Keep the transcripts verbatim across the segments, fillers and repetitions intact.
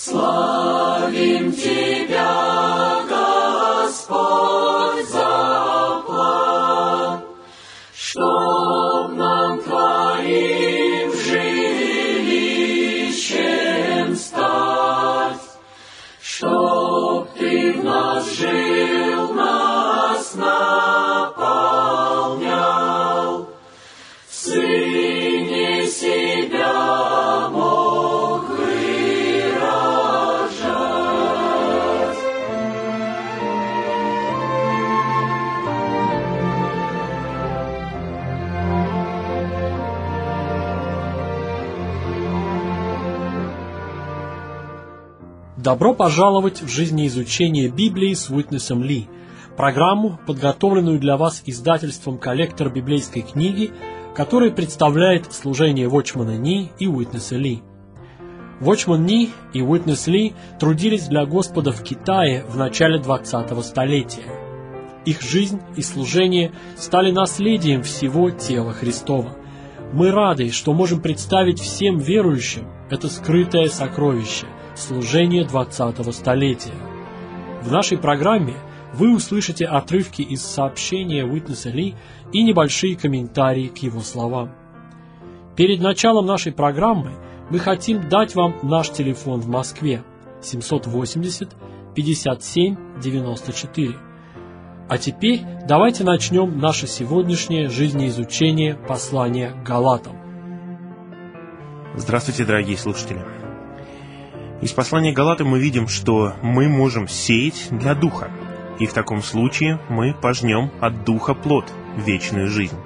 Славим Тебя, Господь, за план, чтоб нам Твоим жилищем стать, чтоб Ты в нас жил, нас наполнял, в Сыне себя мог выражать. Добро пожаловать в жизнеизучение Библии с Уитнесом Ли, программу, подготовленную для вас издательством «Коллектор библейской книги», который представляет служение Watchman Nee и Уитнеса Ли. Watchman Nee и Уитнес Ли трудились для Господа в Китае в начале двадцатого столетия. Их жизнь и служение стали наследием всего тела Христова. Мы рады, что можем представить всем верующим это скрытое сокровище – служение двадцатого столетия. В нашей программе вы услышите отрывки из сообщения Уитнеса Ли и небольшие комментарии к его словам. Перед началом нашей программы мы хотим дать вам наш телефон в Москве семьсот восемьдесят пятьдесят семь девяносто четыре. А теперь давайте начнем наше сегодняшнее жизнеизучение послания к Галатам. Здравствуйте, дорогие слушатели! Из послания к Галатам мы видим, что мы можем сеять для Духа, и в таком случае мы пожнем от Духа плод, вечную жизнь.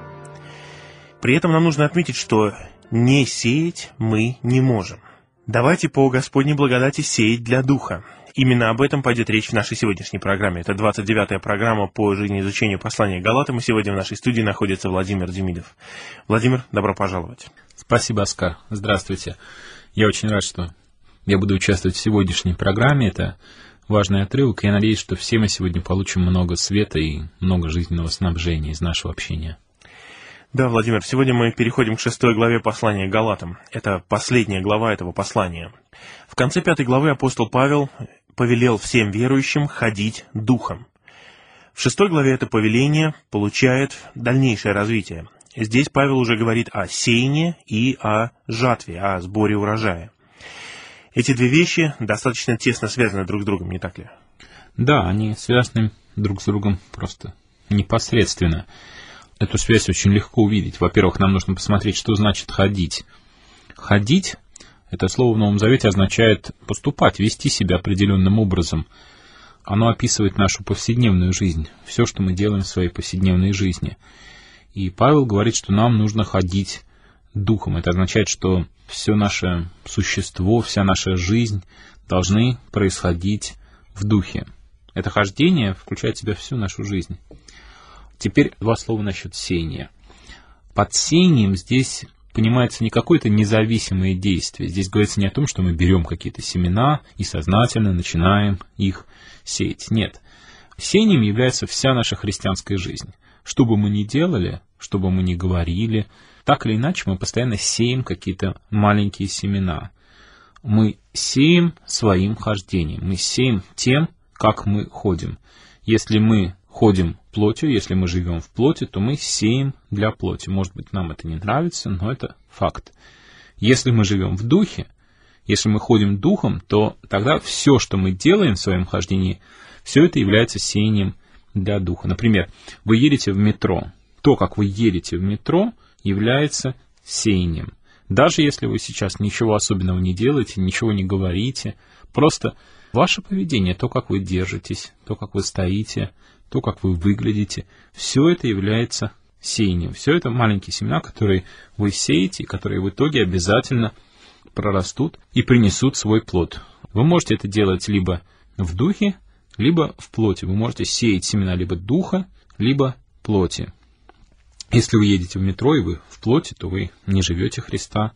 При этом нам нужно отметить, что не сеять мы не можем. Давайте по Господней благодати сеять для Духа. Именно об этом пойдет речь в нашей сегодняшней программе. Это двадцать девятая программа по жизнеизучению послания к Галатам, и сегодня в нашей студии находится Владимир Демидов. Владимир, добро пожаловать. Спасибо, Оскар. Здравствуйте. Я очень рад, что я буду участвовать в сегодняшней программе. Это важный отрывок. Я надеюсь, что все мы сегодня получим много света и много жизненного снабжения из нашего общения. Да, Владимир, сегодня мы переходим к шестой главе послания к Галатам. Это последняя глава этого послания. В конце пятой главы апостол Павел повелел всем верующим ходить духом. В шестой главе это повеление получает дальнейшее развитие. Здесь Павел уже говорит о сеянии и о жатве, о сборе урожая. Эти две вещи достаточно тесно связаны друг с другом, не так ли? Да, они связаны друг с другом просто непосредственно. Эту связь очень легко увидеть. Во-первых, нам нужно посмотреть, что значит «ходить». «Ходить» — это слово в Новом Завете означает поступать, вести себя определенным образом. Оно описывает нашу повседневную жизнь, все, что мы делаем в своей повседневной жизни. И Павел говорит, что нам нужно ходить духом. Это означает, что все наше существо, вся наша жизнь должны происходить в духе. Это хождение включает в себя всю нашу жизнь. Теперь два слова насчет сеяния. Под сеянием здесь понимается не какое-то независимое действие. Здесь говорится не о том, что мы берем какие-то семена и сознательно начинаем их сеять. Нет. Сеянием является вся наша христианская жизнь. Что бы мы ни делали, что бы мы ни говорили, так или иначе мы постоянно сеем какие-то маленькие семена. Мы сеем своим хождением, мы сеем тем, как мы ходим. Если мы ходим плотью, если мы живем в плоти, то мы сеем для плоти. Может быть, нам это не нравится, но это факт. Если мы живем в духе, если мы ходим духом, то тогда все, что мы делаем в своем хождении, все это является сеянием для духа. Например, вы едете в метро. То, как вы едете в метро, является сеянием. Даже если вы сейчас ничего особенного не делаете, ничего не говорите, просто ваше поведение, то, как вы держитесь, то, как вы стоите, то, как вы выглядите, все это является сеянием. Все это маленькие семена, которые вы сеете, которые в итоге обязательно прорастут и принесут свой плод. Вы можете это делать либо в духе, либо в плоти. Вы можете сеять семена либо духа, либо плоти. Если вы едете в метро и вы в плоти, то вы не живете Христа.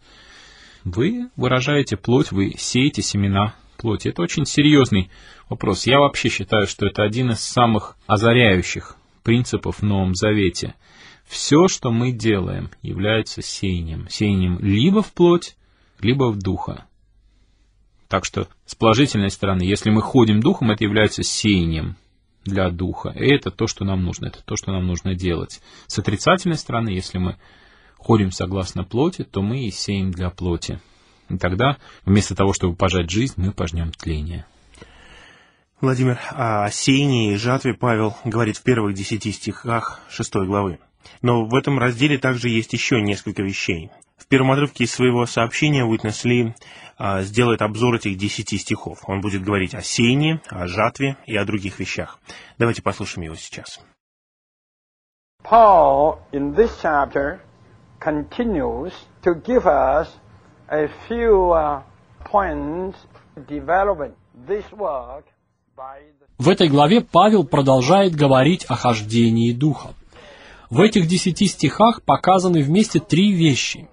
Вы выражаете плоть, вы сеете семена плоти. Это очень серьезный вопрос. Я вообще считаю, что это один из самых озаряющих принципов в Новом Завете. Все, что мы делаем, является сеянием. Сеянием либо в плоть, либо в духа. Так что с положительной стороны, если мы ходим духом, это является сеянием для духа. И это то, что нам нужно, это то, что нам нужно делать. С отрицательной стороны, если мы ходим согласно плоти, то мы и сеем для плоти. И тогда, вместо того, чтобы пожать жизнь, мы пожнем тление. Владимир, о сеянии и жатве Павел говорит в первых десяти стихах шестой главы. Но в этом разделе также есть еще несколько вещей. В первом отрывке из своего сообщения Witness Lee а, сделает обзор этих десяти стихов. Он будет говорить о сеянии, о жатве и о других вещах. Давайте послушаем его сейчас. Paul in this chapter continues to give us a few uh, points developing this work by the... В этой главе Павел продолжает говорить о хождении Духа. В этих десяти стихах показаны вместе три вещи.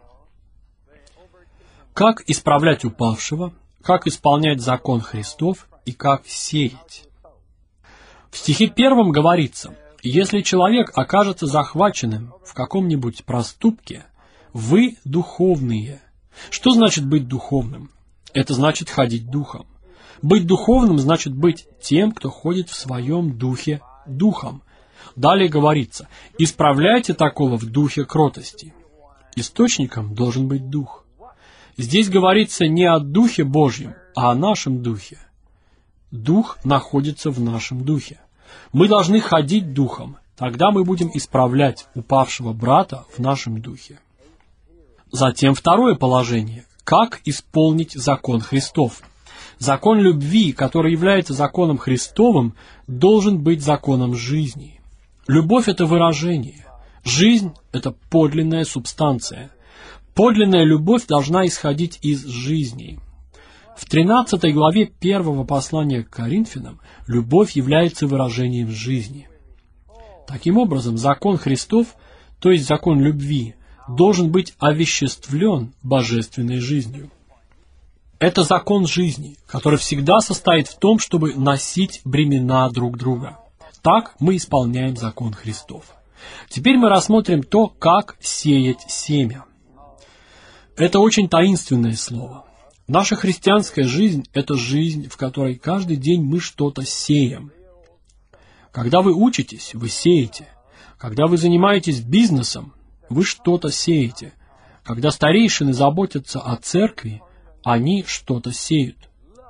Как исправлять упавшего, как исполнять закон Христов и как сеять. В стихе первом говорится: если человек окажется захваченным в каком-нибудь проступке, вы духовные. Что значит быть духовным? Это значит ходить духом. Быть духовным значит быть тем, кто ходит в своем духе духом. Далее говорится: исправляйте такого в духе кротости. Источником должен быть дух. Здесь говорится не о Духе Божьем, а о нашем духе. Дух находится в нашем духе. Мы должны ходить духом, тогда мы будем исправлять упавшего брата в нашем духе. Затем второе положение. Как исполнить закон Христов? Закон любви, который является законом Христовым, должен быть законом жизни. Любовь – это выражение. Жизнь – это подлинная субстанция. Подлинная любовь должна исходить из жизни. В тринадцатой главе первого послания к Коринфянам любовь является выражением жизни. Таким образом, закон Христов, то есть закон любви, должен быть овеществлен божественной жизнью. Это закон жизни, который всегда состоит в том, чтобы носить бремена друг друга. Так мы исполняем закон Христов. Теперь мы рассмотрим то, как сеять семя. Это очень таинственное слово. Наша христианская жизнь – это жизнь, в которой каждый день мы что-то сеем. Когда вы учитесь, вы сеете. Когда вы занимаетесь бизнесом, вы что-то сеете. Когда старейшины заботятся о церкви, они что-то сеют.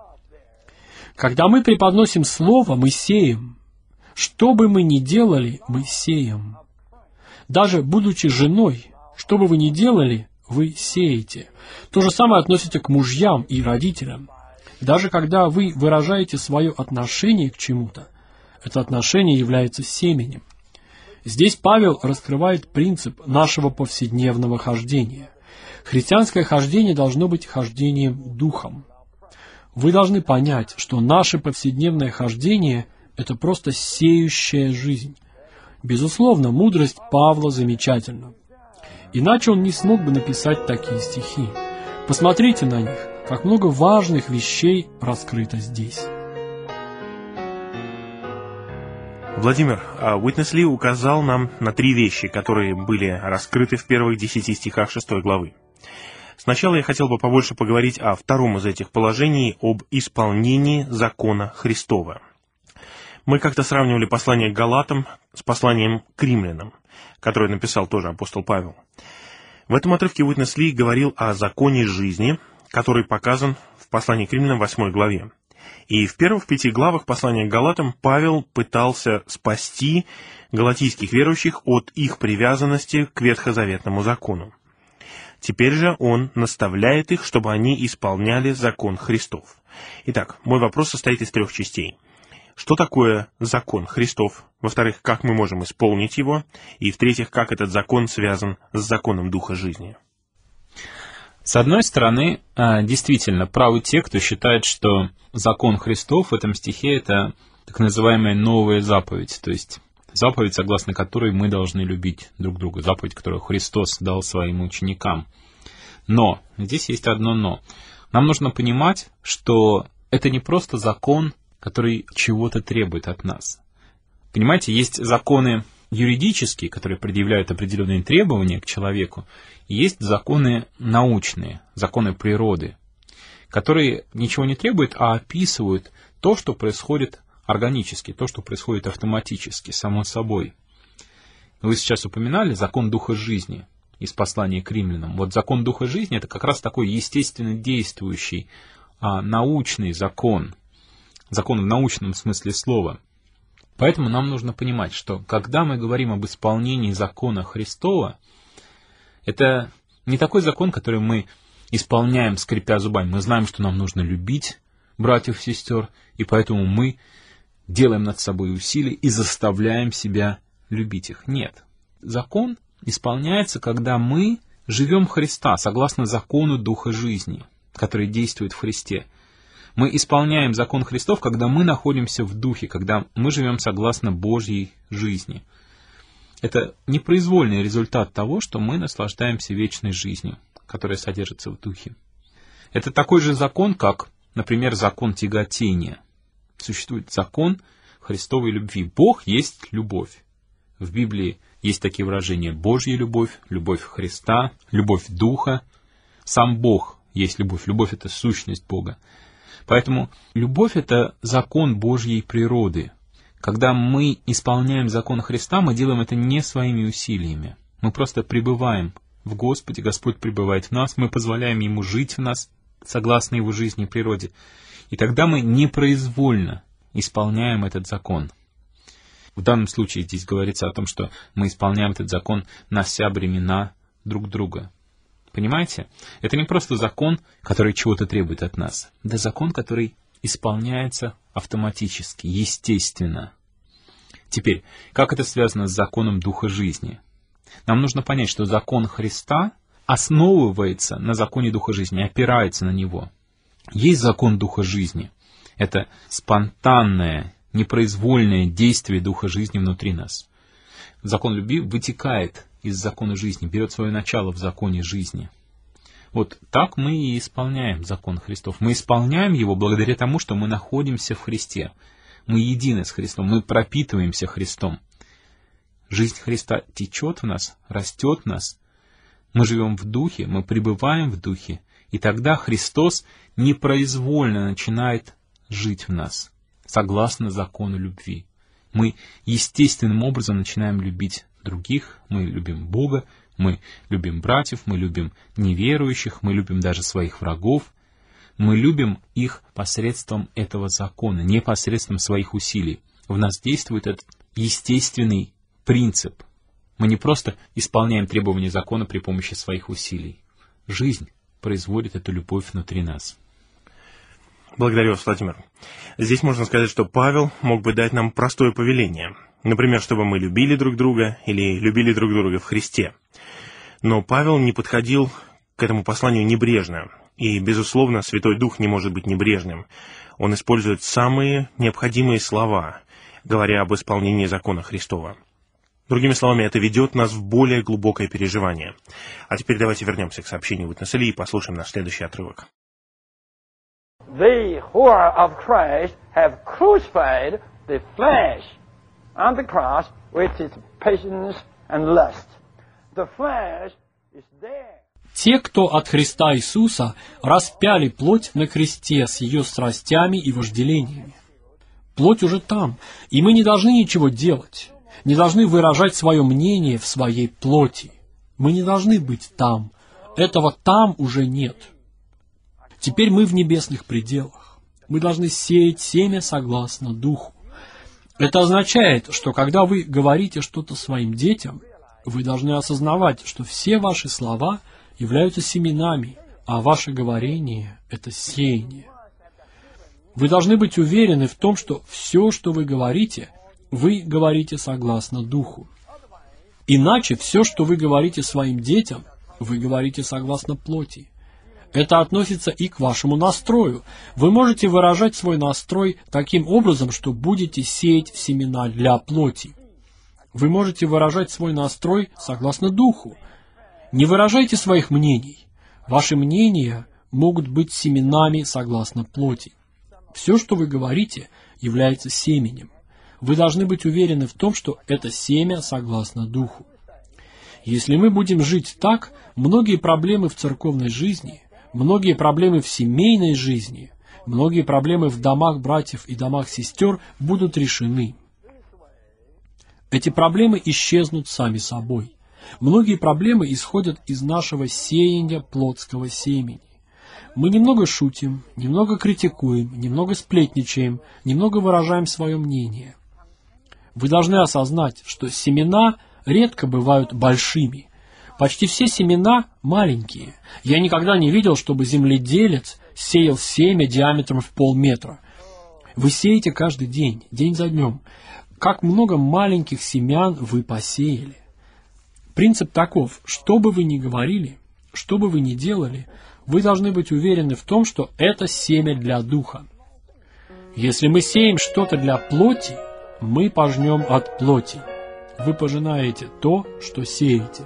Когда мы преподносим слово, мы сеем. Что бы мы ни делали, мы сеем. Даже будучи женой, что бы вы ни делали, вы сеете. То же самое относится к мужьям и родителям. Даже когда вы выражаете свое отношение к чему-то, это отношение является семенем. Здесь Павел раскрывает принцип нашего повседневного хождения. Христианское хождение должно быть хождением духом. Вы должны понять, что наше повседневное хождение – это просто сеющая жизнь. Безусловно, мудрость Павла замечательна. Иначе он не смог бы написать такие стихи. Посмотрите на них, как много важных вещей раскрыто здесь. Владимир, Witness Lee указал нам на три вещи, которые были раскрыты в первых десяти стихах шестой главы. Сначала я хотел бы побольше поговорить о втором из этих положений, об исполнении закона Христова. Мы как-то сравнивали послание к Галатам с посланием к римлянам, которое написал тоже апостол Павел. В этом отрывке Witness Lee говорил о законе жизни, который показан в послании к римлянам восьмой главе. И в первых пяти главах послания к Галатам Павел пытался спасти галатийских верующих от их привязанности к ветхозаветному закону. Теперь же он наставляет их, чтобы они исполняли закон Христов. Итак, мой вопрос состоит из трех частей. Что такое закон Христов? Во-вторых, как мы можем исполнить его? И в-третьих, как этот закон связан с законом Духа жизни? С одной стороны, действительно, правы те, кто считает, что закон Христов в этом стихе – это так называемая новая заповедь, то есть заповедь, согласно которой мы должны любить друг друга, заповедь, которую Христос дал своим ученикам. Но, здесь есть одно «но». Нам нужно понимать, что это не просто закон, который чего-то требует от нас. Понимаете, есть законы юридические, которые предъявляют определенные требования к человеку, и есть законы научные, законы природы, которые ничего не требуют, а описывают то, что происходит органически, то, что происходит автоматически, само собой. Вы сейчас упоминали закон Духа жизни из послания к римлянам. Вот закон Духа жизни — это как раз такой естественно действующий, а, научный закон, закон в научном смысле слова. Поэтому нам нужно понимать, что когда мы говорим об исполнении закона Христова, это не такой закон, который мы исполняем, скрипя зубами. Мы знаем, что нам нужно любить братьев и сестер, и поэтому мы делаем над собой усилия и заставляем себя любить их. Нет. Закон исполняется, когда мы живем Христа, согласно закону Духа жизни, который действует в Христе. Мы исполняем закон Христов, когда мы находимся в Духе, когда мы живем согласно Божьей жизни. Это непроизвольный результат того, что мы наслаждаемся вечной жизнью, которая содержится в Духе. Это такой же закон, как, например, закон тяготения. Существует закон Христовой любви. Бог есть любовь. В Библии есть такие выражения: Божья любовь, любовь Христа, любовь Духа. Сам Бог есть любовь. Любовь — это сущность Бога. Поэтому любовь — это закон Божьей природы. Когда мы исполняем закон Христа, мы делаем это не своими усилиями. Мы просто пребываем в Господе, Господь пребывает в нас, мы позволяем Ему жить в нас, согласно Его жизни и природе. И тогда мы непроизвольно исполняем этот закон. В данном случае здесь говорится о том, что мы исполняем этот закон, нося бремена друг друга. Понимаете? Это не просто закон, который чего-то требует от нас. Это закон, который исполняется автоматически, естественно. Теперь, как это связано с законом Духа жизни? Нам нужно понять, что закон Христа основывается на законе Духа жизни, опирается на него. Есть закон Духа жизни. Это спонтанное, непроизвольное действие Духа жизни внутри нас. Закон любви вытекает из закона жизни, берет свое начало в законе жизни. Вот так мы и исполняем закон Христов. Мы исполняем его благодаря тому, что мы находимся в Христе. Мы едины с Христом, мы пропитываемся Христом. Жизнь Христа течет в нас, растет в нас. Мы живем в Духе, мы пребываем в Духе. И тогда Христос непроизвольно начинает жить в нас, согласно закону любви. Мы естественным образом начинаем любить других, мы любим Бога, мы любим братьев, мы любим неверующих, мы любим даже своих врагов. Мы любим их посредством этого закона, не посредством своих усилий. В нас действует этот естественный принцип. Мы не просто исполняем требования закона при помощи своих усилий. Жизнь производит эту любовь внутри нас. Благодарю вас, Владимир. Здесь можно сказать, что Павел мог бы дать нам простое повеление. Например, чтобы мы любили друг друга или любили друг друга в Христе. Но Павел не подходил к этому посланию небрежно. И, безусловно, Святой Дух не может быть небрежным. Он использует самые необходимые слова, говоря об исполнении закона Христова. Другими словами, это ведет нас в более глубокое переживание. А теперь давайте вернемся к сообщению Witness Lee и послушаем наш следующий отрывок. They who are of Christ have crucified the flesh on the cross with its passions and lust. The flesh is there. Те, кто от Христа Иисуса, распяли плоть на кресте с ее страстями и вожделениями. Плоть уже там, и мы не должны ничего делать, не должны выражать свое мнение в своей плоти. Мы не должны быть там. Этого там уже нет. Теперь мы в небесных пределах. Мы должны сеять семя согласно Духу. Это означает, что когда вы говорите что-то своим детям, вы должны осознавать, что все ваши слова являются семенами, а ваше говорение — это сеяние. Вы должны быть уверены в том, что все, что вы говорите, вы говорите согласно Духу. Иначе все, что вы говорите своим детям, вы говорите согласно плоти. Это относится и к вашему настрою. Вы можете выражать свой настрой таким образом, что будете сеять семена для плоти. Вы можете выражать свой настрой согласно Духу. Не выражайте своих мнений. Ваши мнения могут быть семенами согласно плоти. Все, что вы говорите, является семенем. Вы должны быть уверены в том, что это семя согласно Духу. Если мы будем жить так, многие проблемы в церковной жизни многие проблемы в семейной жизни, многие проблемы в домах братьев и домах сестер будут решены. Эти проблемы исчезнут сами собой. Многие проблемы исходят из нашего сеяния плотского семени. Мы немного шутим, немного критикуем, немного сплетничаем, немного выражаем свое мнение. Вы должны осознать, что семена редко бывают большими. Почти все семена маленькие. Я никогда не видел, чтобы земледелец сеял семя диаметром в полметра. Вы сеете каждый день, день за днем. Как много маленьких семян вы посеяли. Принцип таков: что бы вы ни говорили, что бы вы ни делали, вы должны быть уверены в том, что это семя для духа. Если мы сеем что-то для плоти, мы пожнем от плоти. Вы пожинаете то, что сеете.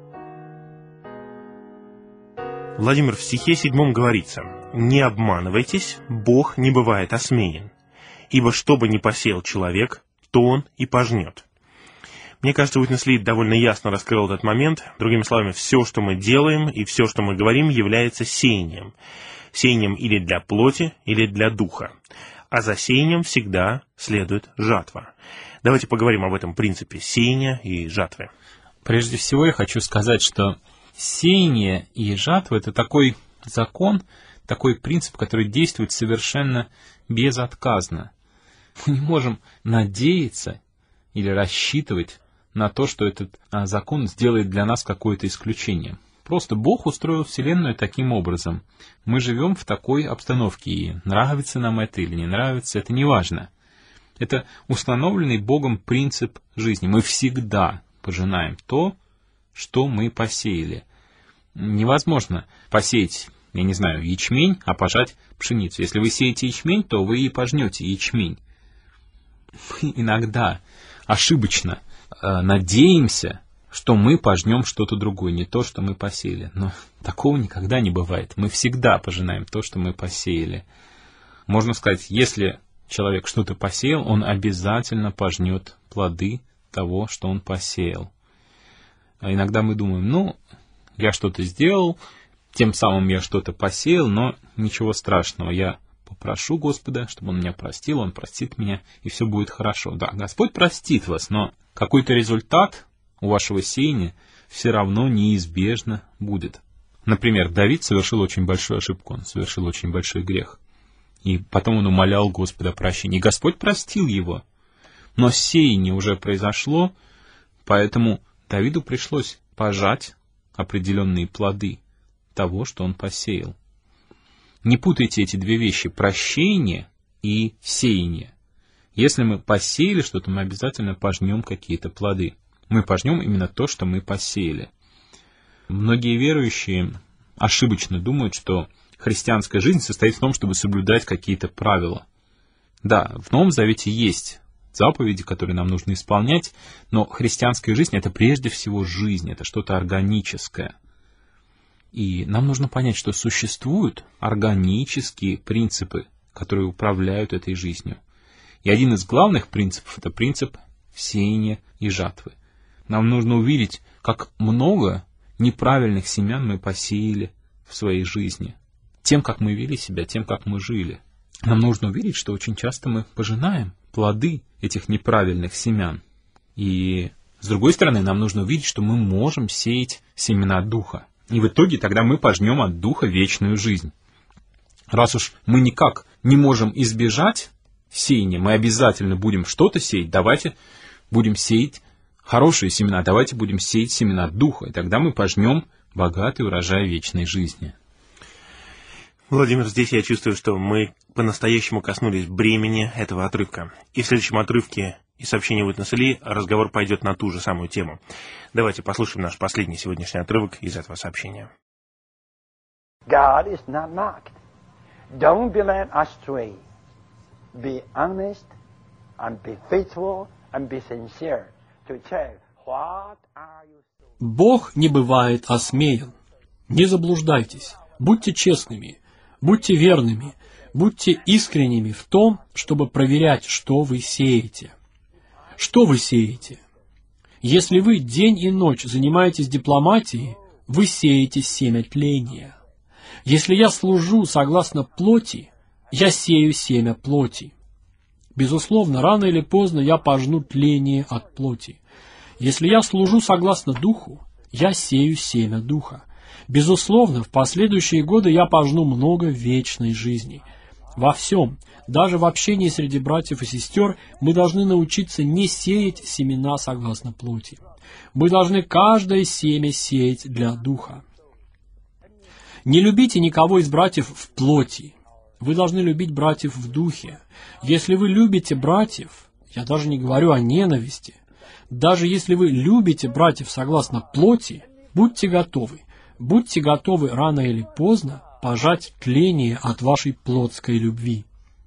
Владимир, в стихе седьмом говорится: «Не обманывайтесь, Бог не бывает осмеян, ибо что бы ни посеял человек, то он и пожнет». Мне кажется, Уитнес Ли довольно ясно раскрыл этот момент. Другими словами, все, что мы делаем и все, что мы говорим, является сеянием. Сеянием или для плоти, или для духа. А за сеянием всегда следует жатва. Давайте поговорим об этом принципе сеяния и жатвы. Прежде всего я хочу сказать, что сеяние и жатва — это такой закон, такой принцип, который действует совершенно безотказно. Мы не можем надеяться или рассчитывать на то, что этот а, закон сделает для нас какое-то исключение. Просто Бог устроил Вселенную таким образом. Мы живем в такой обстановке, и нравится нам это или не нравится, это не важно. Это установленный Богом принцип жизни. Мы всегда пожинаем то, что мы посеяли. Невозможно посеять, я не знаю, ячмень, а пожать пшеницу. Если вы сеете ячмень, то вы и пожнете ячмень. Мы иногда ошибочно э, надеемся, что мы пожнем что-то другое, не то, что мы посеяли. Но такого никогда не бывает. Мы всегда пожинаем то, что мы посеяли. Можно сказать, если человек что-то посеял, он обязательно пожнет плоды того, что он посеял. А иногда мы думаем, ну, я что-то сделал, тем самым я что-то посеял, но ничего страшного, я попрошу Господа, чтобы Он меня простил, Он простит меня, и все будет хорошо. Да, Господь простит вас, но какой-то результат у вашего сеяния все равно неизбежно будет. Например, Давид совершил очень большую ошибку, он совершил очень большой грех. И потом он умолял Господа о прощении. И Господь простил его. Но сеяние уже произошло, поэтому Давиду пришлось пожать определенные плоды того, что он посеял. Не путайте эти две вещи — прощение и сеяние. Если мы посеяли что-то, мы обязательно пожнем какие-то плоды. Мы пожнем именно то, что мы посеяли. Многие верующие ошибочно думают, что христианская жизнь состоит в том, чтобы соблюдать какие-то правила. Да, в Новом Завете есть заповеди, которые нам нужно исполнять, но христианская жизнь — это прежде всего жизнь, это что-то органическое. И нам нужно понять, что существуют органические принципы, которые управляют этой жизнью. И один из главных принципов — это принцип сеяния и жатвы. Нам нужно увидеть, как много неправильных семян мы посеяли в своей жизни. Тем, как мы вели себя, тем, как мы жили. Нам нужно увидеть, что очень часто мы пожинаем плоды этих неправильных семян. И, с другой стороны, нам нужно увидеть, что мы можем сеять семена Духа. И в итоге тогда мы пожнем от Духа вечную жизнь. Раз уж мы никак не можем избежать сеяния, мы обязательно будем что-то сеять, давайте будем сеять хорошие семена, давайте будем сеять семена Духа, и тогда мы пожнем богатый урожай вечной жизни. Владимир, здесь я чувствую, что мы по-настоящему коснулись бремени этого отрывка. И в следующем отрывке из сообщения Уитнеса Ли разговор пойдет на ту же самую тему. Давайте послушаем наш последний сегодняшний отрывок из этого сообщения. God is not mocked. Don't be led astray. Be honest and be faithful and be sincere to check what are you doing. Бог не бывает осмеян. Не заблуждайтесь. Будьте честными. Будьте верными, будьте искренними в том, чтобы проверять, что вы сеете. Что вы сеете? Если вы день и ночь занимаетесь дипломатией, вы сеете семя тления. Если я служу согласно плоти, я сею семя плоти. Безусловно, рано или поздно я пожну тление от плоти. Если я служу согласно духу, я сею семя духа. Безусловно, в последующие годы я пожну много вечной жизни. Во всем, даже в общении среди братьев и сестер, мы должны научиться не сеять семена согласно плоти. Мы должны каждое семя сеять для духа. Не любите никого из братьев в плоти. Вы должны любить братьев в духе. Если вы любите братьев, я даже не говорю о ненависти, даже если вы любите братьев согласно плоти, будьте готовы, будьте готовы рано или поздно пожать тление от вашей плотской любви.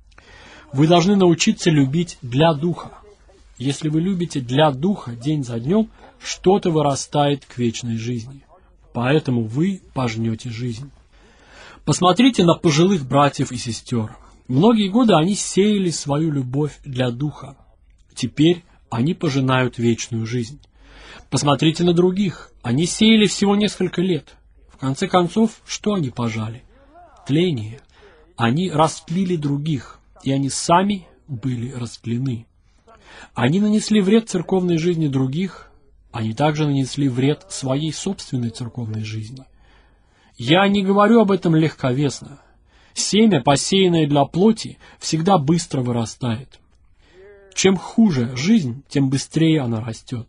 Вы должны научиться любить для духа. Если вы любите для духа день за днем, что-то вырастает к вечной жизни. Поэтому вы пожнете жизнь. Посмотрите на пожилых братьев и сестер. Многие годы они сеяли свою любовь для духа. Теперь они пожинают вечную жизнь. Посмотрите на других. Они сеяли всего несколько лет. В конце концов, что они пожали? Тление. Они растлили других, и они сами были растлены. Они нанесли вред церковной жизни других, они также нанесли вред своей собственной церковной жизни. Я не говорю об этом легковесно. Семя, посеянное для плоти, всегда быстро вырастает. Чем хуже жизнь, тем быстрее она растет.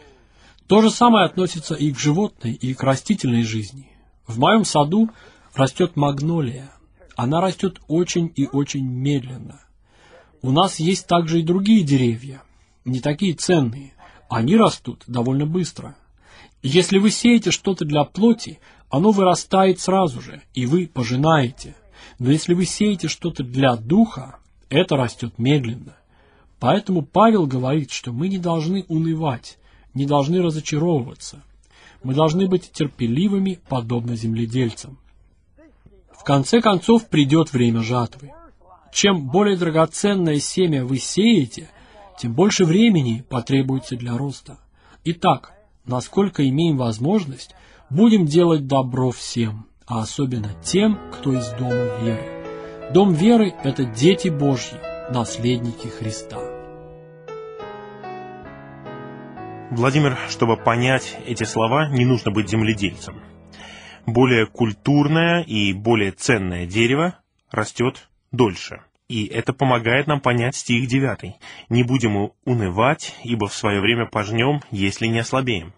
То же самое относится и к животной, и к растительной жизни. В моем саду растет магнолия. Она растет очень и очень медленно. У нас есть также и другие деревья, не такие ценные. Они растут довольно быстро. Если вы сеете что-то для плоти, оно вырастает сразу же, и вы пожинаете. Но если вы сеете что-то для духа, это растет медленно. Поэтому Павел говорит, что мы не должны унывать, не должны разочаровываться. Мы должны быть терпеливыми, подобно земледельцам. В конце концов придет время жатвы. Чем более драгоценное семя вы сеете, тем больше времени потребуется для роста. Итак, насколько имеем возможность, будем делать добро всем, а особенно тем, кто из дома веры. Дом веры – это дети Божьи, наследники Христа. Владимир, чтобы понять эти слова, не нужно быть земледельцем. Более культурное и более ценное дерево растет дольше. И это помогает нам понять стих девятый. «Не будем унывать, ибо в свое время пожнем, если не ослабеем».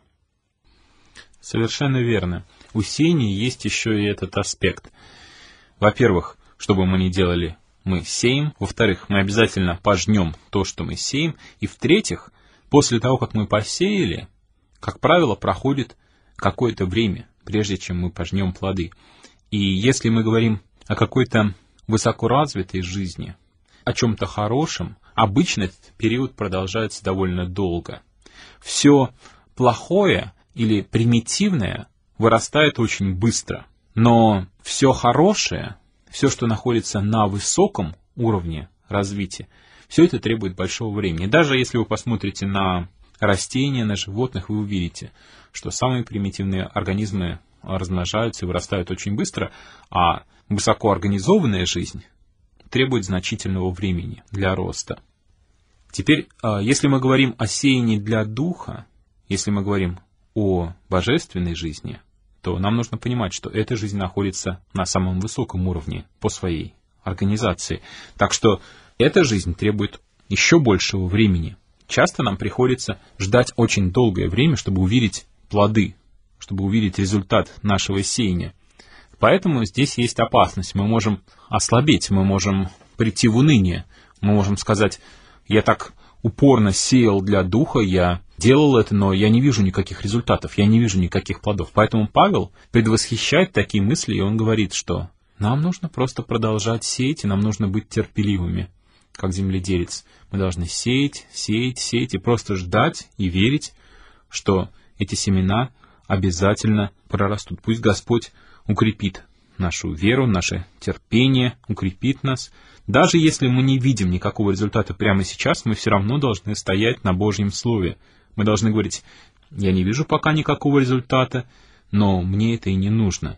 Совершенно верно. У сеяния есть еще и этот аспект. Во-первых, что бы мы ни делали, мы сеем. Во-вторых, мы обязательно пожнем то, что мы сеем. И в-третьих, после того, как мы посеяли, как правило, проходит какое-то время, прежде чем мы пожнем плоды. И если мы говорим о какой-то высокоразвитой жизни, о чем-то хорошем, обычно этот период продолжается довольно долго. Все плохое или примитивное вырастает очень быстро, но все хорошее, все, что находится на высоком уровне развития, все это требует большого времени. Даже если вы посмотрите на растения, на животных, вы увидите, что самые примитивные организмы размножаются и вырастают очень быстро, а высокоорганизованная жизнь требует значительного времени для роста. Теперь, если мы говорим о сеянии для духа, если мы говорим о божественной жизни, то нам нужно понимать, что эта жизнь находится на самом высоком уровне по своей организации. Так что эта жизнь требует еще большего времени. Часто нам приходится ждать очень долгое время, чтобы увидеть плоды, чтобы увидеть результат нашего сеяния. Поэтому здесь есть опасность. Мы можем ослабеть, мы можем прийти в уныние. Мы можем сказать: я так упорно сеял для духа, я делал это, но я не вижу никаких результатов, я не вижу никаких плодов. Поэтому Павел предвосхищает такие мысли, и он говорит, что нам нужно просто продолжать сеять, и нам нужно быть терпеливыми, как земледелец. Мы должны сеять, сеять, сеять, и просто ждать и верить, что эти семена обязательно прорастут. Пусть Господь укрепит нашу веру, наше терпение, укрепит нас. Даже если мы не видим никакого результата прямо сейчас, мы все равно должны стоять на Божьем Слове. Мы должны говорить: я не вижу пока никакого результата, но мне это и не нужно.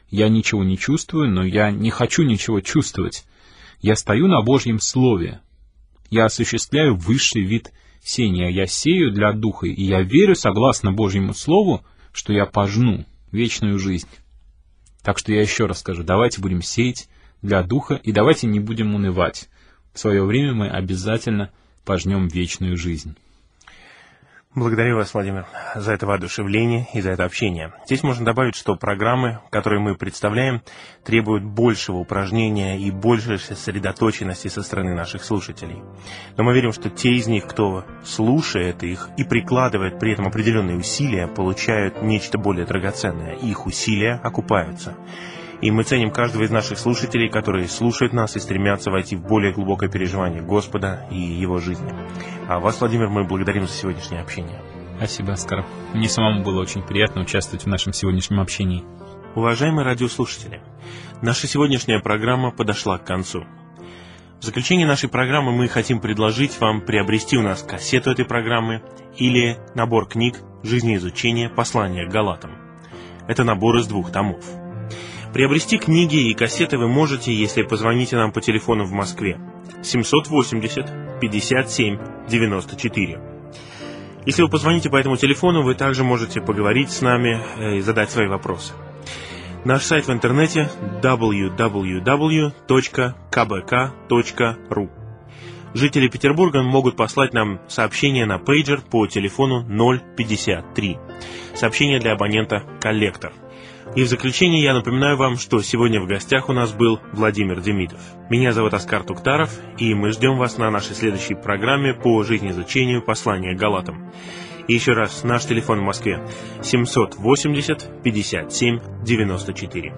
Я ничего не чувствую, но я не хочу ничего чувствовать. Я стою на Божьем Слове. Я осуществляю высший вид сеяния. Я сею для Духа, и я верю, согласно Божьему Слову, что я пожну вечную жизнь. Так что я еще раз скажу, давайте будем сеять для Духа, и давайте не будем унывать. В свое время мы обязательно пожнем вечную жизнь. Благодарю вас, Владимир, за это воодушевление и за это общение. Здесь можно добавить, что программы, которые мы представляем, требуют большего упражнения и большей сосредоточенности со стороны наших слушателей. Но мы верим, что те из них, кто слушает их и прикладывает при этом определенные усилия, получают нечто более драгоценное. Их усилия окупаются. И мы ценим каждого из наших слушателей, которые слушают нас и стремятся войти в более глубокое переживание Господа и Его жизни. А вас, Владимир, мы благодарим за сегодняшнее общение. Спасибо, Оскар. Мне самому было очень приятно участвовать в нашем сегодняшнем общении. Уважаемые радиослушатели, наша сегодняшняя программа подошла к концу. В заключение нашей программы мы хотим предложить вам приобрести у нас кассету этой программы или набор книг «Жизнеизучение. Послание к Галатам». Это набор из двух томов. Приобрести книги и кассеты вы можете, если позвоните нам по телефону в Москве семьсот восемьдесят пятьдесят семь девяносто четыре. Если вы позвоните по этому телефону, вы также можете поговорить с нами и задать свои вопросы. Наш сайт в интернете дабл ю дабл ю дабл ю точка ка бэ ка точка ру. Жители Петербурга могут послать нам сообщение на пейджер по телефону ноль пятьдесят три. Сообщение для абонента «Коллектор». И в заключение я напоминаю вам, что сегодня в гостях у нас был Владимир Демидов. Меня зовут Оскар Туктаров, и мы ждем вас на нашей следующей программе по жизнеизучению послания к Галатам. И еще раз, наш телефон в Москве семьсот восемьдесят пятьдесят семь девяносто четыре.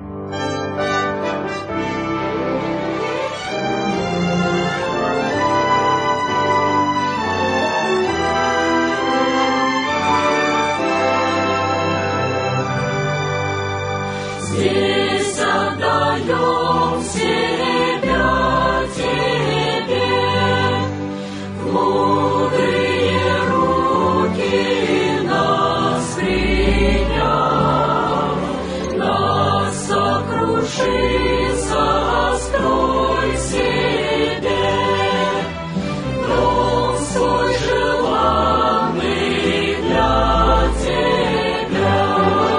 Здесь отдаем себя Тебе, в мудрые руки нас приняв, нас сокруши, сострой себе, дом свой желанный для Тебя.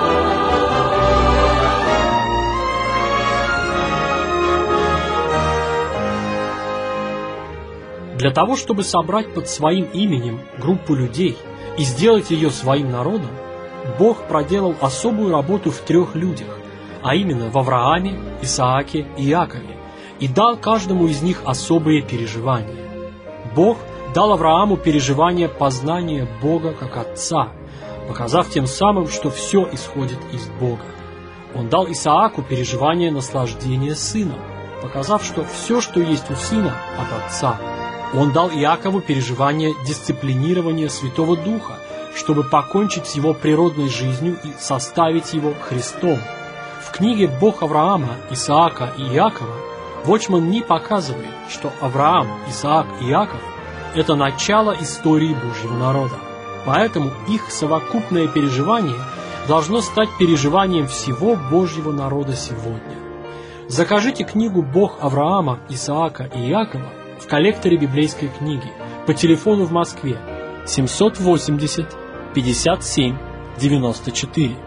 Для того, чтобы собрать под своим именем группу людей и сделать ее своим народом, Бог проделал особую работу в трех людях, а именно в Аврааме, Исааке и Иакове, и дал каждому из них особые переживания. Бог дал Аврааму переживание познания Бога как Отца, показав тем самым, что все исходит из Бога. Он дал Исааку переживание наслаждения сыном, показав, что все, что есть у сына, от Отца. Он дал Иакову переживание дисциплинирования Святого Духа, чтобы покончить с его природной жизнью и составить его Христом. В книге «Бог Авраама, Исаака и Иакова» Watchman Nee показывает, что Авраам, Исаак и Иаков – это начало истории Божьего народа. Поэтому их совокупное переживание должно стать переживанием всего Божьего народа сегодня. Закажите книгу «Бог Авраама, Исаака и Иакова» в коллекторе библейской книги по телефону в Москве семьсот восемьдесят пятьдесят семь девяносто четыре.